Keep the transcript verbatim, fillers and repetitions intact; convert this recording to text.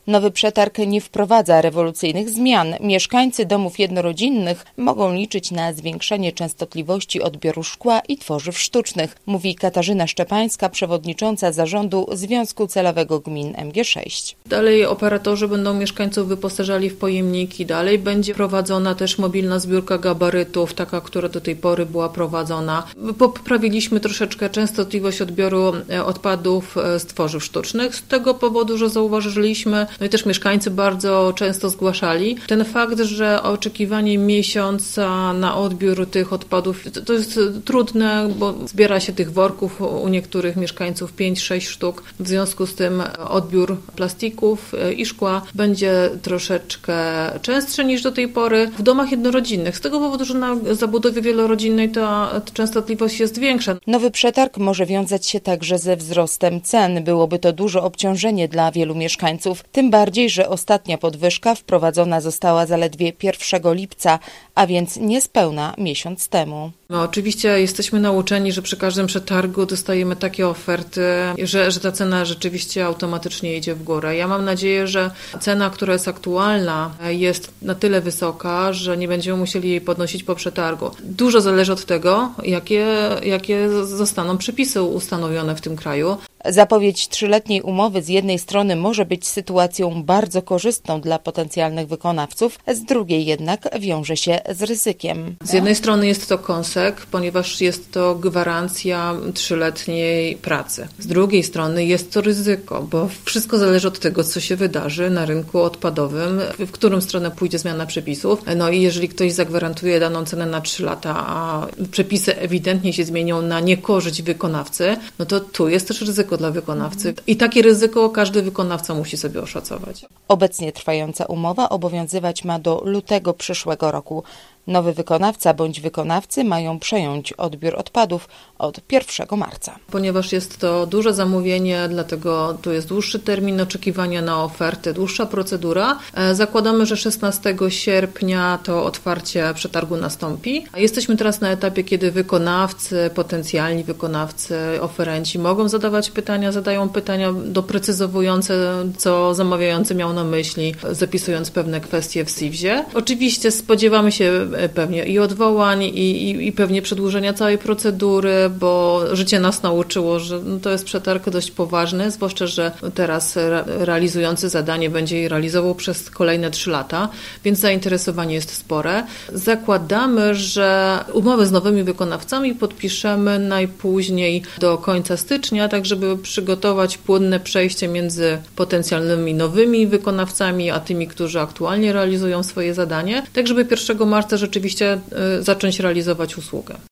Nowy przetarg nie wprowadza rewolucyjnych zmian. Mieszkańcy domów jednorodzinnych mogą liczyć na zwiększenie częstotliwości odbioru szkła i tworzyw sztucznych, mówi Katarzyna Szczepańska, przewodnicząca zarządu Związku Celowego Gmin M G sześć. Dalej operatorzy będą mieszkańców wyposażali w pojemniki, dalej będzie prowadzona też mobilna zbiórka gabarytów, taka, która do tej pory była prowadzona. Poprawiliśmy troszeczkę częstotliwość odbioru odpadów z tworzyw sztucznych z tego powodu, że zauważyliśmy, no i też mieszkańcy bardzo często zgłaszali ten fakt, że oczekiwanie miesiąca na odbiór tych odpadów to jest trudne, bo zbiera się tych worków u niektórych mieszkańców pięć sześć sztuk. W związku z tym odbiór plastików i szkła będzie troszeczkę częstszy niż do tej pory w domach jednorodzinnych. Z tego powodu, że na zabudowie wielorodzinnej ta częstotliwość jest większa. Nowy przetarg może wiązać się także ze wzrostem cen. Byłoby to duże obciążenie dla wielu mieszkańców. Tym bardziej, że ostatnia podwyżka wprowadzona została zaledwie pierwszego lipca, a więc niespełna miesiąc temu. No, oczywiście jesteśmy nauczeni, że przy każdym przetargu dostajemy takie oferty, że, że ta cena rzeczywiście automatycznie idzie w górę. Ja mam nadzieję, że cena, która jest aktualna, jest na tyle wysoka, że nie będziemy musieli jej podnosić po przetargu. Dużo zależy od tego, jakie, jakie zostaną przepisy ustanowione w tym kraju. Zapowiedź trzyletniej umowy z jednej strony może być sytuacją bardzo korzystną dla potencjalnych wykonawców, z drugiej jednak wiąże się z ryzykiem. Z jednej strony jest to konsek, ponieważ jest to gwarancja trzyletniej pracy. Z drugiej strony jest to ryzyko, bo wszystko zależy od tego, co się wydarzy na rynku odpadowym, w którą stronę pójdzie zmiana przepisów. No i jeżeli ktoś zagwarantuje daną cenę na trzy lata, a przepisy ewidentnie się zmienią na niekorzyść wykonawcy, no to tu jest też ryzyko dla wykonawcy. I takie ryzyko każdy wykonawca musi sobie oszacować. Obecnie trwająca umowa obowiązywać ma do lutego przyszłego roku. Nowy wykonawca bądź wykonawcy mają przejąć odbiór odpadów od pierwszego marca. Ponieważ jest to duże zamówienie, dlatego tu jest dłuższy termin oczekiwania na oferty, dłuższa procedura. Zakładamy, że szesnastego sierpnia to otwarcie przetargu nastąpi. Jesteśmy teraz na etapie, kiedy wykonawcy, potencjalni wykonawcy, oferenci mogą zadawać pytania, zadają pytania doprecyzowujące, co zamawiający miał na myśli, zapisując pewne kwestie w S I W-zie. Oczywiście spodziewamy się pewnie i odwołań, i, i, i pewnie przedłużenia całej procedury, bo życie nas nauczyło, że to jest przetarg dość poważny, zwłaszcza, że teraz realizujący zadanie będzie je realizował przez kolejne trzy lata, więc zainteresowanie jest spore. Zakładamy, że umowy z nowymi wykonawcami podpiszemy najpóźniej do końca stycznia, tak żeby przygotować płynne przejście między potencjalnymi nowymi wykonawcami, a tymi, którzy aktualnie realizują swoje zadanie, tak żeby pierwszego marca rzeczywiście zacząć realizować usługę.